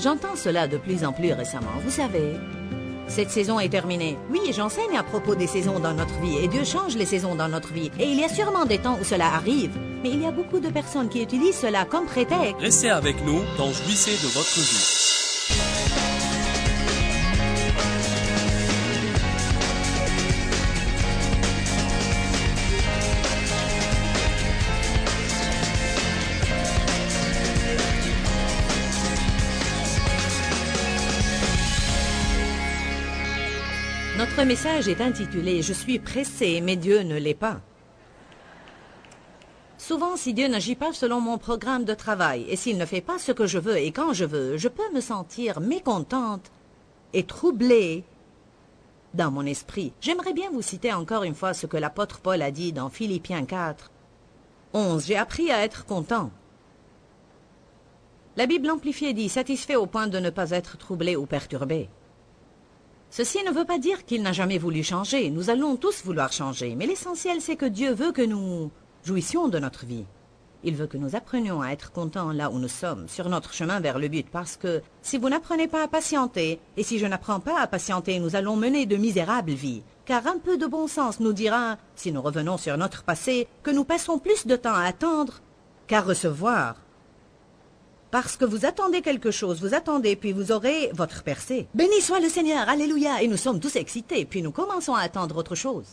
J'entends cela de plus en plus récemment. Vous savez, cette saison est terminée. Oui, j'enseigne à propos des saisons dans notre vie et Dieu change les saisons dans notre vie. Et il y a sûrement des temps où cela arrive. Mais il y a beaucoup de personnes qui utilisent cela comme prétexte. Restez avec nous dans Jouissez de votre vie. Notre message est intitulé « Je suis pressé, mais Dieu ne l'est pas ». Souvent, si Dieu n'agit pas selon mon programme de travail et s'il ne fait pas ce que je veux et quand je veux, je peux me sentir mécontente et troublée dans mon esprit. J'aimerais bien vous citer encore une fois ce que l'apôtre Paul a dit dans Philippiens 4, 11. J'ai appris à être content. La Bible amplifiée dit « satisfait au point de ne pas être troublé ou perturbé ». Ceci ne veut pas dire qu'il n'a jamais voulu changer. Nous allons tous vouloir changer. Mais l'essentiel, c'est que Dieu veut que nous jouissions de notre vie. Il veut que nous apprenions à être contents là où nous sommes, sur notre chemin vers le but. Parce que si vous n'apprenez pas à patienter, et si je n'apprends pas à patienter, nous allons mener de misérables vies. Car un peu de bon sens nous dira, si nous revenons sur notre passé, que nous passons plus de temps à attendre qu'à recevoir. Parce que vous attendez quelque chose, vous attendez, puis vous aurez votre percée. Béni soit le Seigneur, alléluia, et nous sommes tous excités, puis nous commençons à attendre autre chose.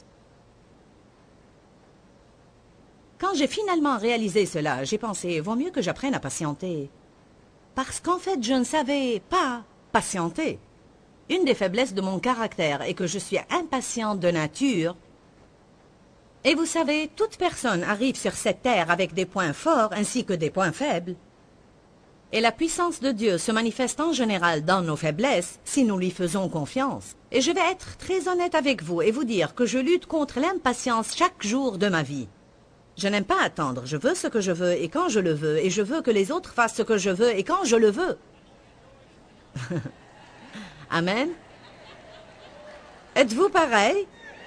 Quand j'ai finalement réalisé cela, j'ai pensé, vaut mieux que j'apprenne à patienter. Parce qu'en fait, je ne savais pas patienter. Une des faiblesses de mon caractère est que je suis impatiente de nature. Et vous savez, toute personne arrive sur cette terre avec des points forts ainsi que des points faibles. Et la puissance de Dieu se manifeste en général dans nos faiblesses si nous lui faisons confiance. Et je vais être très honnête avec vous et vous dire que je lutte contre l'impatience chaque jour de ma vie. Je n'aime pas attendre, je veux ce que je veux et quand je le veux, et je veux que les autres fassent ce que je veux et quand je le veux. Amen. Êtes-vous pareil?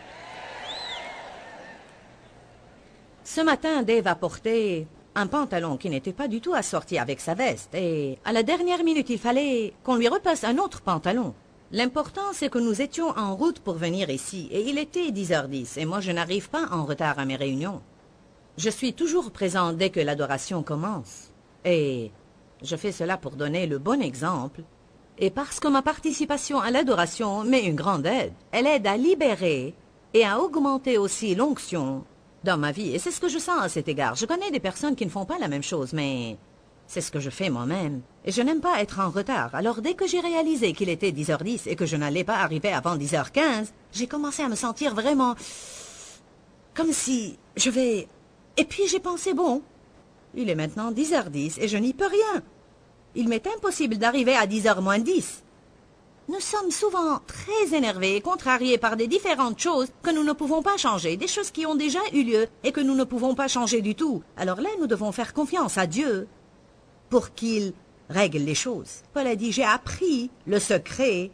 Ce matin, Dave a porté un pantalon qui n'était pas du tout assorti avec sa veste, et à la dernière minute, il fallait qu'on lui repasse un autre pantalon. L'important, c'est que nous étions en route pour venir ici, et il était 10h10, et moi je n'arrive pas en retard à mes réunions. Je suis toujours présent dès que l'adoration commence, et je fais cela pour donner le bon exemple, et parce que ma participation à l'adoration m'est une grande aide. Elle aide à libérer et à augmenter aussi l'onction dans ma vie, et c'est ce que je sens à cet égard. Je connais des personnes qui ne font pas la même chose, mais c'est ce que je fais moi-même. Et je n'aime pas être en retard. Alors dès que j'ai réalisé qu'il était 10h10 et que je n'allais pas arriver avant 10h15, j'ai commencé à me sentir vraiment comme si je vais... Et puis j'ai pensé, bon, il est maintenant 10h10 et je n'y peux rien. Il m'est impossible d'arriver à 10h moins 10. Nous sommes souvent très énervés et contrariés par des différentes choses que nous ne pouvons pas changer, des choses qui ont déjà eu lieu et que nous ne pouvons pas changer du tout. Alors là, nous devons faire confiance à Dieu pour qu'il règle les choses. Paul a dit, j'ai appris le secret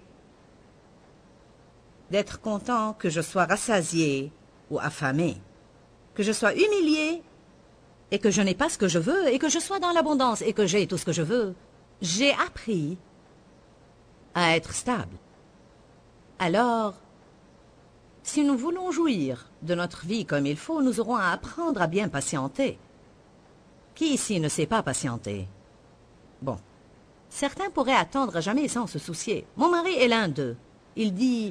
d'être content que je sois rassasié ou affamé, que je sois humilié et que je n'ai pas ce que je veux et que je sois dans l'abondance et que j'ai tout ce que je veux. J'ai appris à être stable. Alors, si nous voulons jouir de notre vie comme il faut, nous aurons à apprendre à bien patienter. Qui ici ne sait pas patienter? Bon, certains pourraient attendre à jamais sans se soucier. Mon mari est l'un d'eux. Il dit...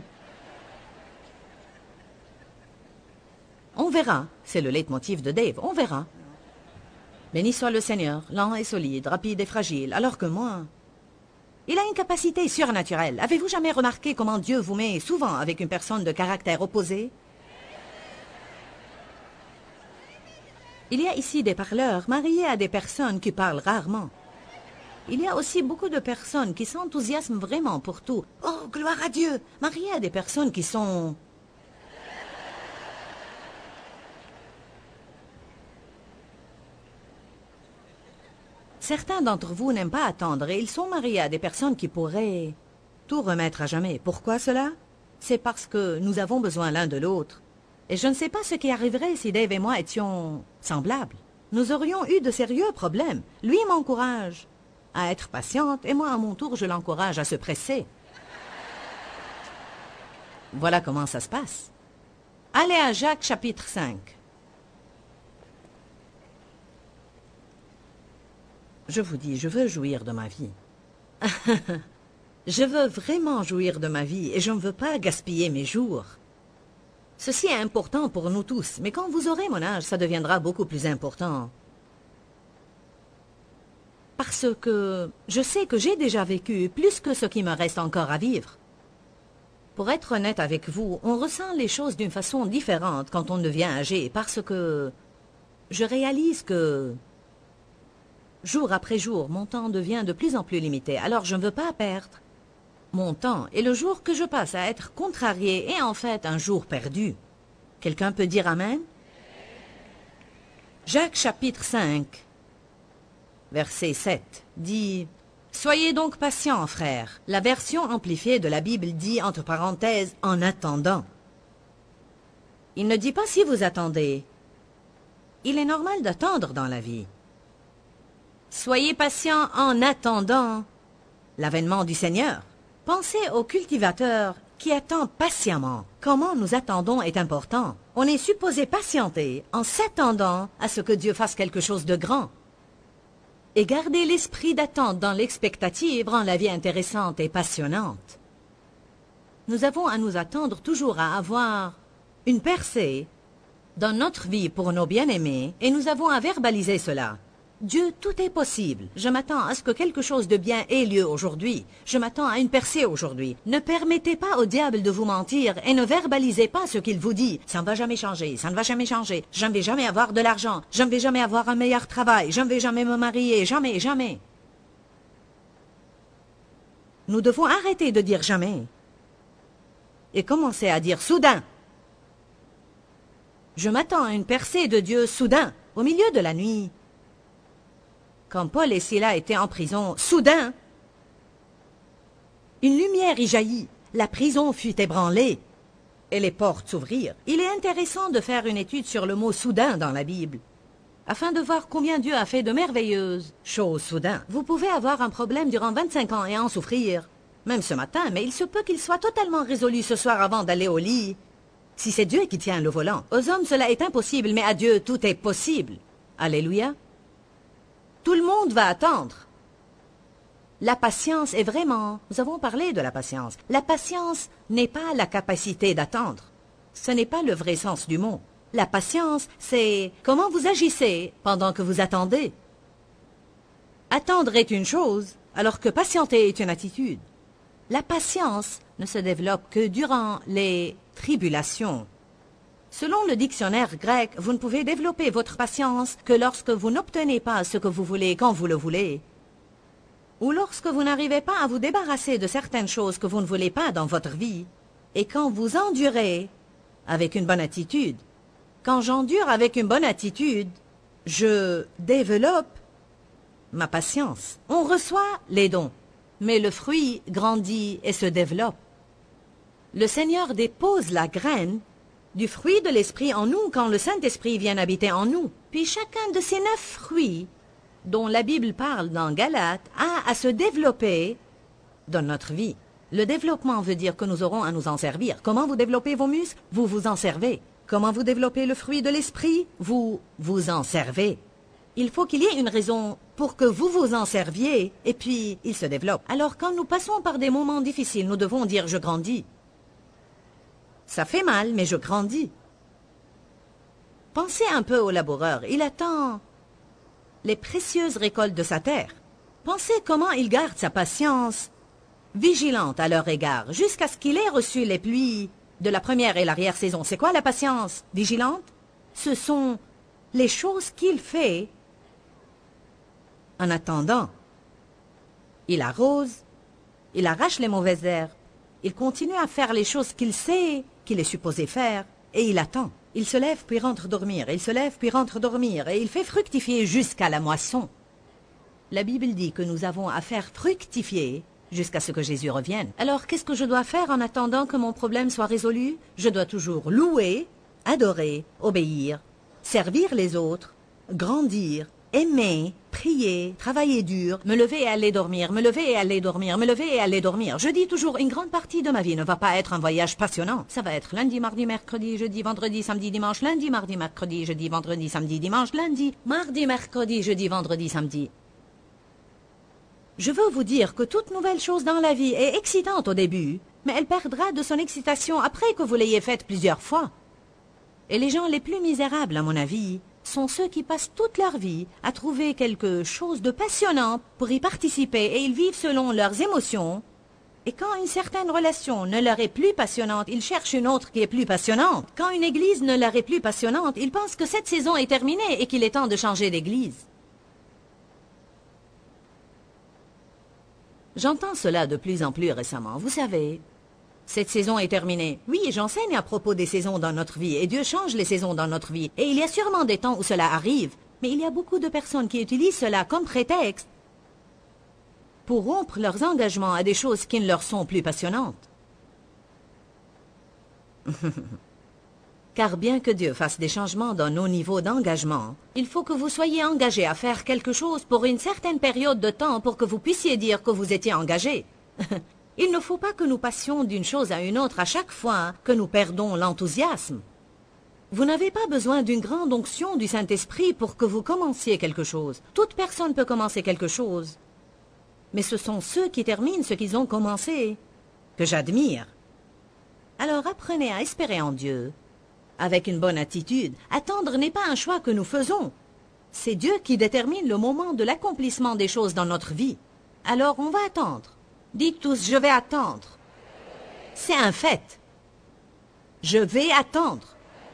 On verra, c'est le leitmotiv de Dave, on verra. Béni soit le Seigneur, lent et solide, rapide et fragile, alors que moi... Il a une capacité surnaturelle. Avez-vous jamais remarqué comment Dieu vous met souvent avec une personne de caractère opposé? Il y a ici des parleurs mariés à des personnes qui parlent rarement. Il y a aussi beaucoup de personnes qui s'enthousiasment vraiment pour tout. Oh, gloire à Dieu! Mariés à des personnes qui sont... Certains d'entre vous n'aiment pas attendre et ils sont mariés à des personnes qui pourraient tout remettre à jamais. Pourquoi cela? C'est parce que nous avons besoin l'un de l'autre. Et je ne sais pas ce qui arriverait si Dave et moi étions semblables. Nous aurions eu de sérieux problèmes. Lui m'encourage à être patiente et moi, à mon tour, je l'encourage à se presser. Voilà comment ça se passe. Allez à Jacques chapitre 5. Je vous dis, je veux jouir de ma vie. Je veux vraiment jouir de ma vie et je ne veux pas gaspiller mes jours. Ceci est important pour nous tous, mais quand vous aurez mon âge, ça deviendra beaucoup plus important. Parce que je sais que j'ai déjà vécu plus que ce qui me reste encore à vivre. Pour être honnête avec vous, on ressent les choses d'une façon différente quand on devient âgé, parce que je réalise que jour après jour, mon temps devient de plus en plus limité, alors je ne veux pas perdre mon temps. Et le jour que je passe à être contrarié est en fait un jour perdu. Quelqu'un peut dire Amen? Jacques chapitre 5, verset 7, dit « Soyez donc patients, frères. » La version amplifiée de la Bible dit, entre parenthèses, « en attendant ». Il ne dit pas si vous attendez. Il est normal d'attendre dans la vie. Soyez patients en attendant l'avènement du Seigneur. Pensez au cultivateur qui attend patiemment. Comment nous attendons est important. On est supposé patienter en s'attendant à ce que Dieu fasse quelque chose de grand. Et garder l'esprit d'attente dans l'expectative rend la vie intéressante et passionnante. Nous avons à nous attendre toujours à avoir une percée dans notre vie pour nos bien-aimés et nous avons à verbaliser cela. Dieu, tout est possible. Je m'attends à ce que quelque chose de bien ait lieu aujourd'hui. Je m'attends à une percée aujourd'hui. Ne permettez pas au diable de vous mentir et ne verbalisez pas ce qu'il vous dit. Ça ne va jamais changer, ça ne va jamais changer. Je ne vais jamais avoir de l'argent. Je ne vais jamais avoir un meilleur travail. Je ne vais jamais me marier. Jamais, jamais. Nous devons arrêter de dire jamais et commencer à dire soudain. Je m'attends à une percée de Dieu soudain, au milieu de la nuit. Quand Paul et Silas étaient en prison, soudain, une lumière y jaillit, la prison fut ébranlée et les portes s'ouvrirent. Il est intéressant de faire une étude sur le mot « soudain » dans la Bible, afin de voir combien Dieu a fait de merveilleuses choses soudain. Vous pouvez avoir un problème durant 25 ans et en souffrir, même ce matin, mais il se peut qu'il soit totalement résolu ce soir avant d'aller au lit, si c'est Dieu qui tient le volant. Aux hommes, cela est impossible, mais à Dieu, tout est possible. Alléluia. Tout le monde va attendre. La patience est vraiment... Nous avons parlé de la patience. La patience n'est pas la capacité d'attendre. Ce n'est pas le vrai sens du mot. La patience, c'est comment vous agissez pendant que vous attendez. Attendre est une chose, alors que patienter est une attitude. La patience ne se développe que durant les tribulations. Selon le dictionnaire grec, vous ne pouvez développer votre patience que lorsque vous n'obtenez pas ce que vous voulez quand vous le voulez, ou lorsque vous n'arrivez pas à vous débarrasser de certaines choses que vous ne voulez pas dans votre vie, et quand vous endurez avec une bonne attitude. Quand j'endure avec une bonne attitude, je développe ma patience. On reçoit les dons, mais le fruit grandit et se développe. Le Seigneur dépose la graine du fruit de l'Esprit en nous quand le Saint-Esprit vient habiter en nous. Puis chacun de ces 9 fruits dont la Bible parle dans Galates a à se développer dans notre vie. Le développement veut dire que nous aurons à nous en servir. Comment vous développez vos muscles? Vous vous en servez. Comment vous développez le fruit de l'Esprit? Vous vous en servez. Il faut qu'il y ait une raison pour que vous vous en serviez et puis il se développe. Alors quand nous passons par des moments difficiles, nous devons dire « je grandis ». Ça fait mal, mais je grandis. Pensez un peu au laboureur. Il attend les précieuses récoltes de sa terre. Pensez comment il garde sa patience vigilante à leur égard, jusqu'à ce qu'il ait reçu les pluies de la première et l'arrière-saison. C'est quoi la patience vigilante? Ce sont les choses qu'il fait en attendant. Il arrose, il arrache les mauvaises herbes, il continue à faire les choses qu'il sait qu'il est supposé faire, et il attend. Il se lève puis rentre dormir, il se lève puis rentre dormir, et il fait fructifier jusqu'à la moisson. La Bible dit que nous avons à faire fructifier jusqu'à ce que Jésus revienne. Alors qu'est-ce que je dois faire en attendant que mon problème soit résolu? Je dois toujours louer, adorer, obéir, servir les autres, grandir aimer, prier, travailler dur, me lever et aller dormir, me lever et aller dormir, me lever et aller dormir. Je dis toujours, une grande partie de ma vie ne va pas être un voyage passionnant. Ça va être lundi, mardi, mercredi, jeudi, vendredi, samedi, dimanche, lundi, mardi, mercredi, jeudi, vendredi, samedi, dimanche, lundi, mardi, mercredi, jeudi, vendredi, samedi. Je veux vous dire que toute nouvelle chose dans la vie est excitante au début, mais elle perdra de son excitation après que vous l'ayez faite plusieurs fois. Et les gens les plus misérables, à mon avis, sont ceux qui passent toute leur vie à trouver quelque chose de passionnant pour y participer et ils vivent selon leurs émotions. Et quand une certaine relation ne leur est plus passionnante, ils cherchent une autre qui est plus passionnante. Quand une église ne leur est plus passionnante, ils pensent que cette saison est terminée et qu'il est temps de changer d'église. J'entends cela de plus en plus récemment. Vous savez, cette saison est terminée. Oui, j'enseigne à propos des saisons dans notre vie, et Dieu change les saisons dans notre vie. Et il y a sûrement des temps où cela arrive, mais il y a beaucoup de personnes qui utilisent cela comme prétexte pour rompre leurs engagements à des choses qui ne leur sont plus passionnantes. Car bien que Dieu fasse des changements dans nos niveaux d'engagement, il faut que vous soyez engagés à faire quelque chose pour une certaine période de temps pour que vous puissiez dire que vous étiez engagé. Il ne faut pas que nous passions d'une chose à une autre à chaque fois que nous perdons l'enthousiasme. Vous n'avez pas besoin d'une grande onction du Saint-Esprit pour que vous commenciez quelque chose. Toute personne peut commencer quelque chose. Mais ce sont ceux qui terminent ce qu'ils ont commencé que j'admire. Alors apprenez à espérer en Dieu. Avec une bonne attitude, attendre n'est pas un choix que nous faisons. C'est Dieu qui détermine le moment de l'accomplissement des choses dans notre vie. Alors on va attendre. Dites tous, je vais attendre. C'est un fait. Je vais attendre.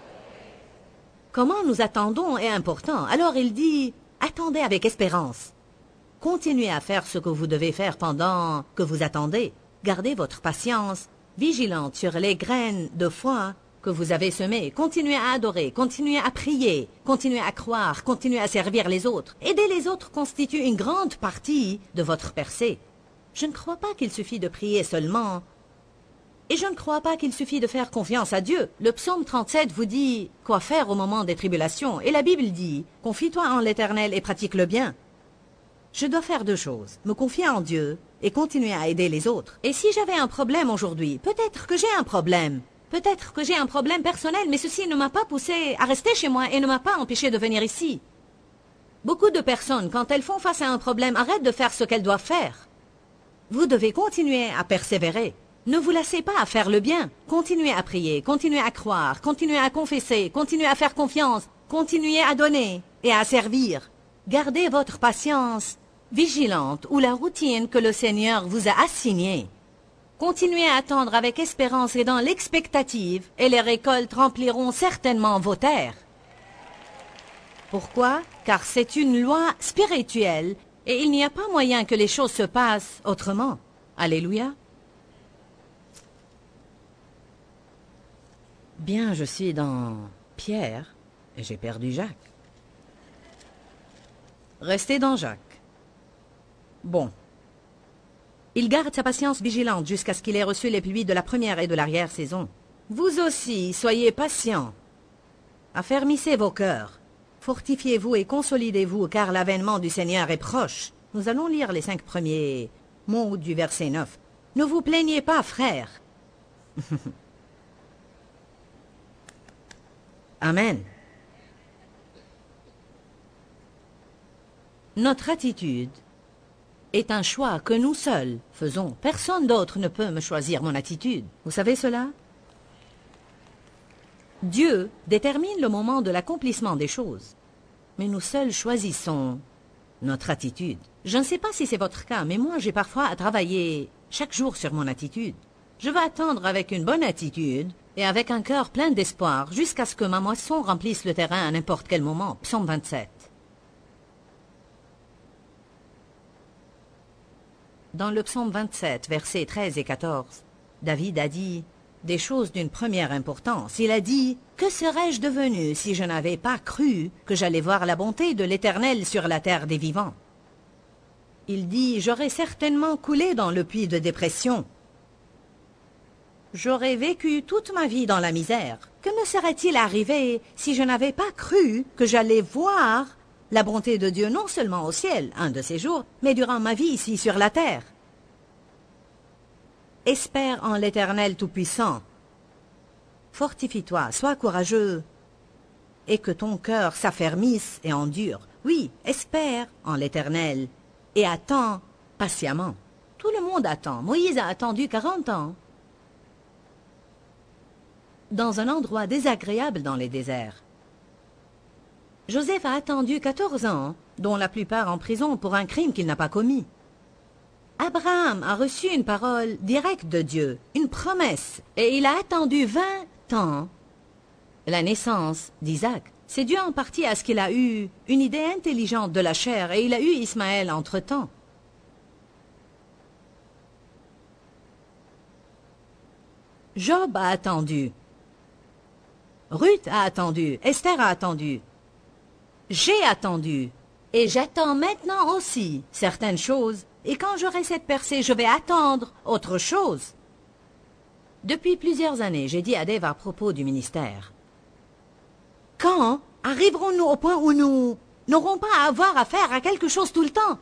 Comment nous attendons est important. Alors il dit, attendez avec espérance. Continuez à faire ce que vous devez faire pendant que vous attendez. Gardez votre patience, vigilante sur les graines de foi que vous avez semées. Continuez à adorer, continuez à prier, continuez à croire, continuez à servir les autres. Aider les autres constitue une grande partie de votre percée. Je ne crois pas qu'il suffit de prier seulement. Et je ne crois pas qu'il suffit de faire confiance à Dieu. Le psaume 37 vous dit quoi faire au moment des tribulations. Et la Bible dit, confie-toi en l'Éternel et pratique le bien. Je dois faire deux choses, me confier en Dieu et continuer à aider les autres. Et si j'avais un problème aujourd'hui, peut-être que j'ai un problème. Peut-être que j'ai un problème personnel, mais ceci ne m'a pas poussé à rester chez moi et ne m'a pas empêché de venir ici. Beaucoup de personnes, quand elles font face à un problème, arrêtent de faire ce qu'elles doivent faire. Vous devez continuer à persévérer. Ne vous lassez pas à faire le bien. Continuez à prier, continuez à croire, continuez à confesser, continuez à faire confiance, continuez à donner et à servir. Gardez votre patience vigilante ou la routine que le Seigneur vous a assignée. Continuez à attendre avec espérance et dans l'expectative, et les récoltes rempliront certainement vos terres. Pourquoi? Car c'est une loi spirituelle, et il n'y a pas moyen que les choses se passent autrement. Alléluia. Bien, je suis dans Pierre, et j'ai perdu Jacques. Restez dans Jacques. Bon. Il garde sa patience vigilante jusqu'à ce qu'il ait reçu les pluies de la première et de l'arrière-saison. Vous aussi, soyez patients. Affermissez vos cœurs. Fortifiez-vous et consolidez-vous, car l'avènement du Seigneur est proche. Nous allons lire les 5 premiers mots du verset 9. Ne vous plaignez pas, frères. Amen. Notre attitude est un choix que nous seuls faisons. Personne d'autre ne peut me choisir mon attitude. Vous savez cela? Dieu détermine le moment de l'accomplissement des choses. Mais nous seuls choisissons notre attitude. Je ne sais pas si c'est votre cas, mais moi j'ai parfois à travailler chaque jour sur mon attitude. Je veux attendre avec une bonne attitude et avec un cœur plein d'espoir jusqu'à ce que ma moisson remplisse le terrain à n'importe quel moment. Psaume 27. Dans le psaume 27, versets 13 et 14, David a dit des choses d'une première importance. Il a dit « Que serais-je devenu si je n'avais pas cru que j'allais voir la bonté de l'Éternel sur la terre des vivants ?» Il dit « J'aurais certainement coulé dans le puits de dépression. J'aurais vécu toute ma vie dans la misère. Que me serait-il arrivé si je n'avais pas cru que j'allais voir la bonté de Dieu non seulement au ciel, un de ces jours, mais durant ma vie ici sur la terre. Espère en l'Éternel Tout-Puissant. Fortifie-toi, sois courageux, et que ton cœur s'affermisse et endure. Oui, espère en l'Éternel, et attends patiemment. Tout le monde attend. Moïse a attendu 40 ans. Dans un endroit désagréable dans les déserts. Joseph a attendu 14 ans, dont la plupart en prison pour un crime qu'il n'a pas commis. Abraham a reçu une parole directe de Dieu, une promesse, et il a attendu 20 ans. La naissance d'Isaac, c'est dû en partie à ce qu'il a eu une idée intelligente de la chair, et il a eu Ismaël entre-temps. Job a attendu. Ruth a attendu. Esther a attendu. J'ai attendu. Et j'attends maintenant aussi certaines choses. Et quand j'aurai cette percée, je vais attendre autre chose. Depuis plusieurs années, j'ai dit à Dave à propos du ministère. Quand arriverons-nous au point où nous n'aurons pas à avoir affaire à quelque chose tout le temps?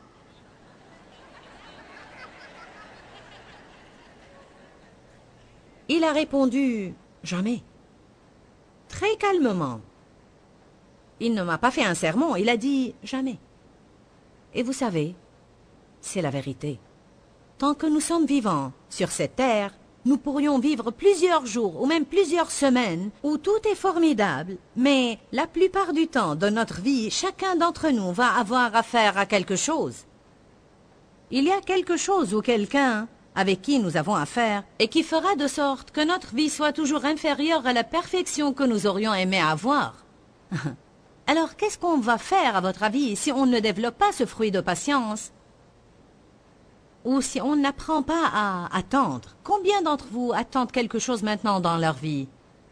Il a répondu « Jamais ». Très calmement. Il ne m'a pas fait un sermon, il a dit « Jamais ». Et vous savez, c'est la vérité. Tant que nous sommes vivants sur cette terre, nous pourrions vivre plusieurs jours ou même plusieurs semaines où tout est formidable, mais la plupart du temps de notre vie, chacun d'entre nous va avoir affaire à quelque chose. Il y a quelque chose ou quelqu'un avec qui nous avons affaire et qui fera de sorte que notre vie soit toujours inférieure à la perfection que nous aurions aimé avoir. Alors qu'est-ce qu'on va faire à votre avis si on ne développe pas ce fruit de patience? Ou si on n'apprend pas à attendre? Combien d'entre vous attendent quelque chose maintenant dans leur vie?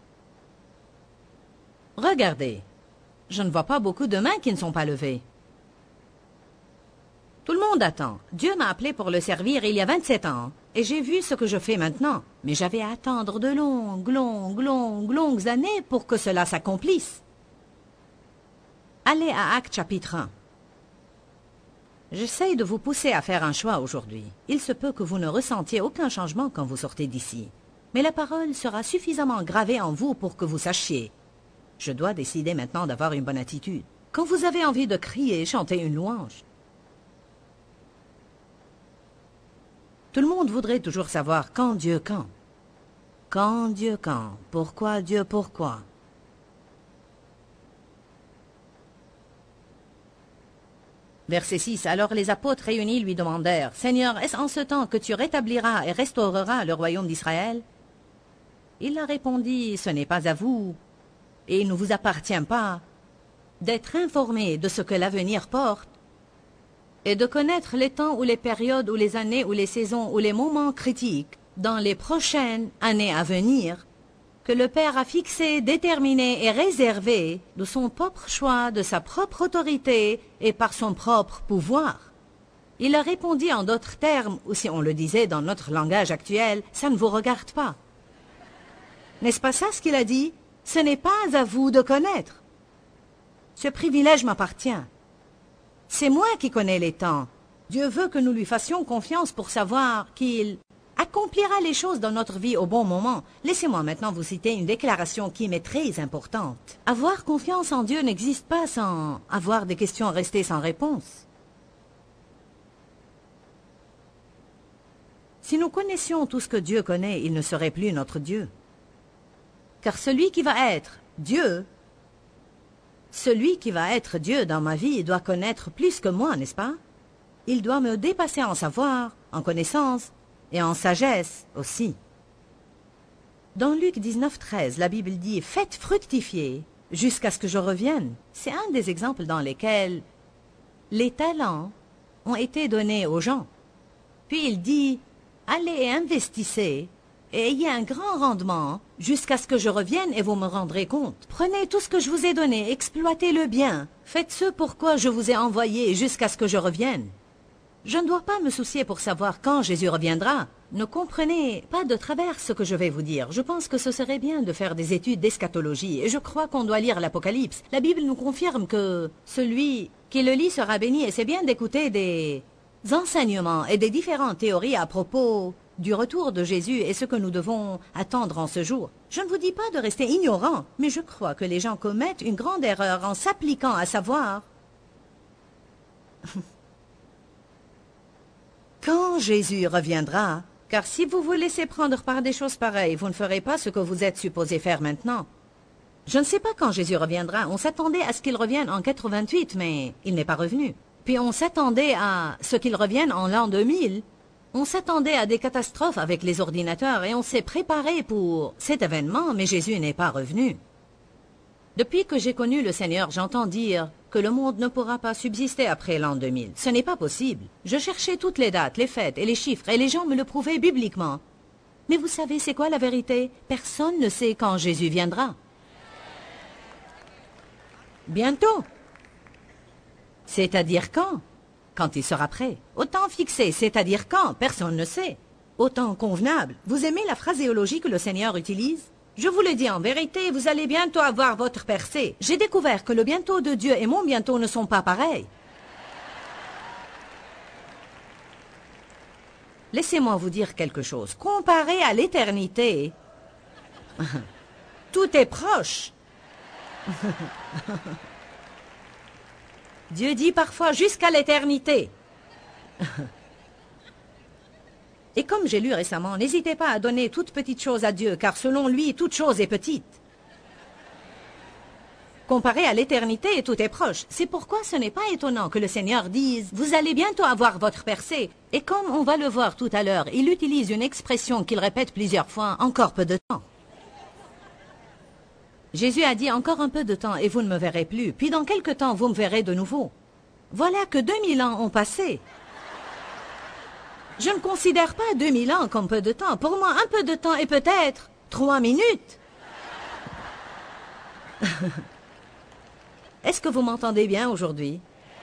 Regardez, je ne vois pas beaucoup de mains qui ne sont pas levées. Tout le monde attend. Dieu m'a appelé pour le servir il y a 27 ans, et j'ai vu ce que je fais maintenant. Mais j'avais à attendre de longues années pour que cela s'accomplisse. Allez à Actes chapitre 1. J'essaye de vous pousser à faire un choix aujourd'hui. Il se peut que vous ne ressentiez aucun changement quand vous sortez d'ici. Mais la parole sera suffisamment gravée en vous pour que vous sachiez. Je dois décider maintenant d'avoir une bonne attitude. Quand vous avez envie de crier, chanter une louange. Tout le monde voudrait toujours savoir quand Dieu quand. Quand Dieu quand. Pourquoi Dieu pourquoi. Verset 6. Alors les apôtres réunis lui demandèrent, « Seigneur, est-ce en ce temps que tu rétabliras et restaureras le royaume d'Israël » Il leur répondit, « Ce n'est pas à vous, et il ne vous appartient pas, d'être informés de ce que l'avenir porte, et de connaître les temps ou les périodes ou les années ou les saisons ou les moments critiques dans les prochaines années à venir, que le Père a fixé, déterminé et réservé de son propre choix, de sa propre autorité et par son propre pouvoir. » Il leur répondit en d'autres termes, ou si on le disait dans notre langage actuel, « Ça ne vous regarde pas. » N'est-ce pas ça ce qu'il a dit? Ce n'est pas à vous de connaître. Ce privilège m'appartient. C'est moi qui connais les temps. Dieu veut que nous lui fassions confiance pour savoir qu'il accomplira les choses dans notre vie au bon moment. Laissez-moi maintenant vous citer une déclaration qui m'est très importante. Avoir confiance en Dieu n'existe pas sans avoir des questions restées sans réponse. Si nous connaissions tout ce que Dieu connaît, il ne serait plus notre Dieu. Car celui qui va être Dieu dans ma vie doit connaître plus que moi, n'est-ce pas? Il doit me dépasser en savoir, en connaissance, et en sagesse aussi. Dans Luc 19, 13, la Bible dit « Faites fructifier jusqu'à ce que je revienne ». C'est un des exemples dans lesquels les talents ont été donnés aux gens. Puis il dit « Allez et investissez et ayez un grand rendement jusqu'à ce que je revienne et vous me rendrez compte. Prenez tout ce que je vous ai donné, exploitez-le bien. Faites ce pourquoi je vous ai envoyé jusqu'à ce que je revienne. » Je ne dois pas me soucier pour savoir quand Jésus reviendra. Ne comprenez pas de travers ce que je vais vous dire. Je pense que ce serait bien de faire des études d'eschatologie et je crois qu'on doit lire l'Apocalypse. La Bible nous confirme que celui qui le lit sera béni et c'est bien d'écouter des enseignements et des différentes théories à propos du retour de Jésus et ce que nous devons attendre en ce jour. Je ne vous dis pas de rester ignorant, mais je crois que les gens commettent une grande erreur en s'appliquant à savoir quand Jésus reviendra, car si vous vous laissez prendre par des choses pareilles, vous ne ferez pas ce que vous êtes supposé faire maintenant. Je ne sais pas quand Jésus reviendra. On s'attendait à ce qu'il revienne en 88, mais il n'est pas revenu. Puis on s'attendait à ce qu'il revienne en l'an 2000. On s'attendait à des catastrophes avec les ordinateurs et on s'est préparé pour cet événement, mais Jésus n'est pas revenu. Depuis que j'ai connu le Seigneur, j'entends dire que le monde ne pourra pas subsister après l'an 2000. Ce n'est pas possible. Je cherchais toutes les dates, les fêtes et les chiffres, et les gens me le prouvaient bibliquement. Mais vous savez, c'est quoi la vérité? Personne ne sait quand Jésus viendra. Bientôt. C'est-à-dire quand? Quand il sera prêt. Autant fixé, c'est-à-dire quand? Personne ne sait. Autant convenable. Vous aimez la phraséologie que le Seigneur utilise? Je vous le dis en vérité, vous allez bientôt avoir votre percée. J'ai découvert que le bientôt de Dieu et mon bientôt ne sont pas pareils. Laissez-moi vous dire quelque chose. Comparé à l'éternité, tout est proche. Dieu dit parfois jusqu'à l'éternité. Et comme j'ai lu récemment, n'hésitez pas à donner toute petite chose à Dieu, car selon lui, toute chose est petite. Comparé à l'éternité, tout est proche. C'est pourquoi ce n'est pas étonnant que le Seigneur dise « Vous allez bientôt avoir votre percée ». Et comme on va le voir tout à l'heure, il utilise une expression qu'il répète plusieurs fois « encore peu de temps ». Jésus a dit « encore un peu de temps et vous ne me verrez plus, puis dans quelque temps vous me verrez de nouveau ». Voilà que 2000 ans ont passé. Je ne considère pas 2000 ans comme peu de temps. Pour moi, un peu de temps est peut-être 3 minutes. Est-ce que vous m'entendez bien aujourd'hui?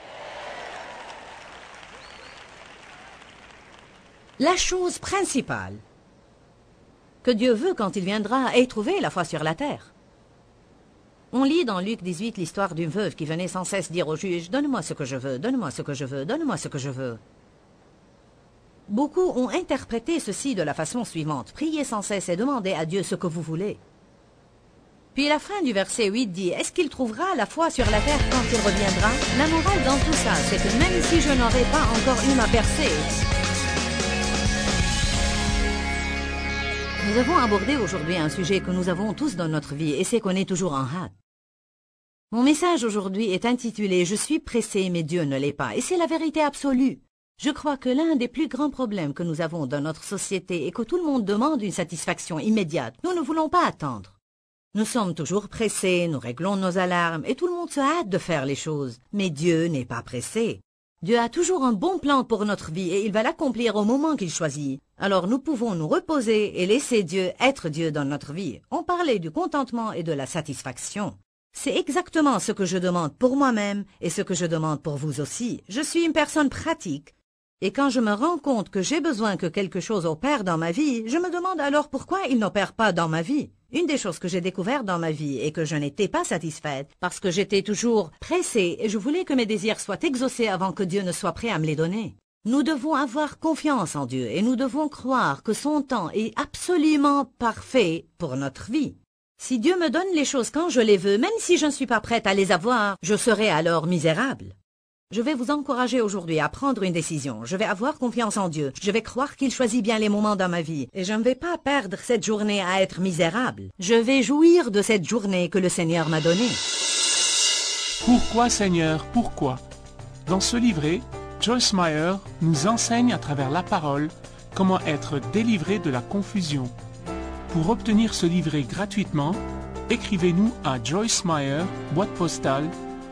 La chose principale que Dieu veut quand il viendra est trouver la foi sur la terre. On lit dans Luc 18 l'histoire d'une veuve qui venait sans cesse dire au juge « Donne-moi ce que je veux, donne-moi ce que je veux, donne-moi ce que je veux ». Beaucoup ont interprété ceci de la façon suivante. Priez sans cesse et demandez à Dieu ce que vous voulez. Puis la fin du verset 8 dit, est-ce qu'il trouvera la foi sur la terre quand il reviendra? La morale dans tout ça, c'est que même si je n'aurais pas encore eu ma percée, nous avons abordé aujourd'hui un sujet que nous avons tous dans notre vie et c'est qu'on est toujours en hâte. Mon message aujourd'hui est intitulé « Je suis pressé, mais Dieu ne l'est pas » et c'est la vérité absolue. Je crois que l'un des plus grands problèmes que nous avons dans notre société est que tout le monde demande une satisfaction immédiate. Nous ne voulons pas attendre. Nous sommes toujours pressés, nous réglons nos alarmes et tout le monde se hâte de faire les choses. Mais Dieu n'est pas pressé. Dieu a toujours un bon plan pour notre vie et il va l'accomplir au moment qu'il choisit. Alors nous pouvons nous reposer et laisser Dieu être Dieu dans notre vie. On parlait du contentement et de la satisfaction. C'est exactement ce que je demande pour moi-même et ce que je demande pour vous aussi. Je suis une personne pratique. Et quand je me rends compte que j'ai besoin que quelque chose opère dans ma vie, je me demande alors pourquoi il n'opère pas dans ma vie. Une des choses que j'ai découvertes dans ma vie est que je n'étais pas satisfaite parce que j'étais toujours pressée et je voulais que mes désirs soient exaucés avant que Dieu ne soit prêt à me les donner. Nous devons avoir confiance en Dieu et nous devons croire que son temps est absolument parfait pour notre vie. Si Dieu me donne les choses quand je les veux, même si je ne suis pas prête à les avoir, je serai alors misérable. Je vais vous encourager aujourd'hui à prendre une décision. Je vais avoir confiance en Dieu. Je vais croire qu'il choisit bien les moments dans ma vie. Et je ne vais pas perdre cette journée à être misérable. Je vais jouir de cette journée que le Seigneur m'a donnée. Pourquoi, Seigneur, pourquoi? Dans ce livret, Joyce Meyer nous enseigne à travers la parole comment être délivré de la confusion. Pour obtenir ce livret gratuitement, écrivez-nous à Joyce Meyer, boîte postale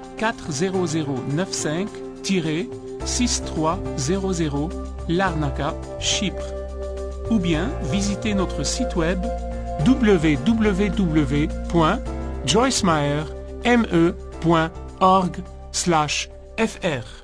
40095-6300 Larnaca, Chypre. Ou bien visitez notre site web www.joycemeyer.org/fr.